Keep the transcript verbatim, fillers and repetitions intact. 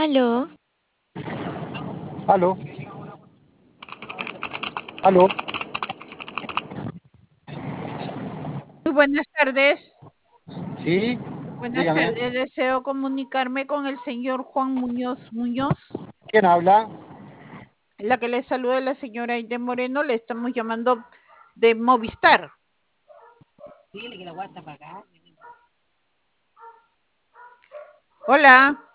Aló, Aló, aló, Muy buenas tardes. sí, Buenas dígame, tardes. Deseo comunicarme con el señor Juan Muñoz Muñoz. ¿quién habla? La que le saluda es la señora Aide Moreno. Le estamos llamando de Movistar. Hola.